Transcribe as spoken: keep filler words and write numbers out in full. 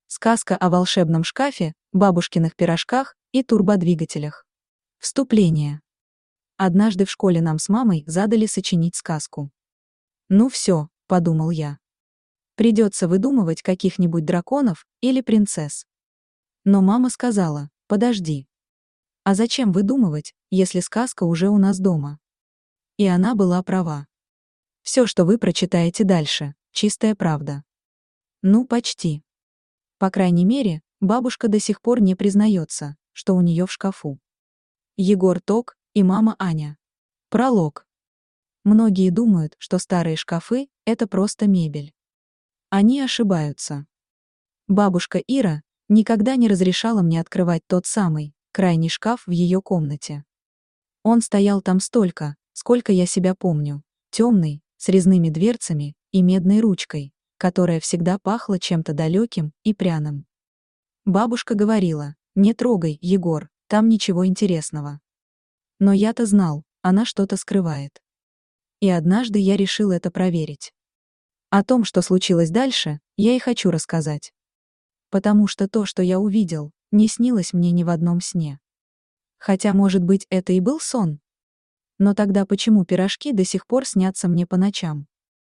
Сказка о волшебном шкафе, бабушкиных пирожках и турбодвигателях. Вступление. Однажды в школе нам с мамой задали сочинить сказку. «Ну все», — подумал я. «Придется выдумывать каких-нибудь драконов или принцесс». Но мама сказала: «Подожди. А зачем выдумывать, если сказка уже у нас дома?» И она была права. Все, что вы прочитаете дальше, чистая правда. Ну, почти. По крайней мере, бабушка до сих пор не признается, что у нее в шкафу. Егор Ток и мама Аня. Пролог. Многие думают, что старые шкафы — это просто мебель. Они ошибаются. Бабушка Ира никогда не разрешала мне открывать тот самый, крайний шкаф в ее комнате. Он стоял там столько, сколько я себя помню, темный, с резными дверцами и медной ручкой, которая всегда пахла чем-то далеким и пряным. Бабушка говорила: «Не трогай, Егор, там ничего интересного». Но я-то знал, она что-то скрывает. И однажды я решил это проверить. О том, что случилось дальше, я и хочу рассказать. Потому что то, что я увидел, не снилось мне ни в одном сне. Хотя, может быть, это и был сон? Но тогда почему пирожки до сих пор снятся мне по ночам?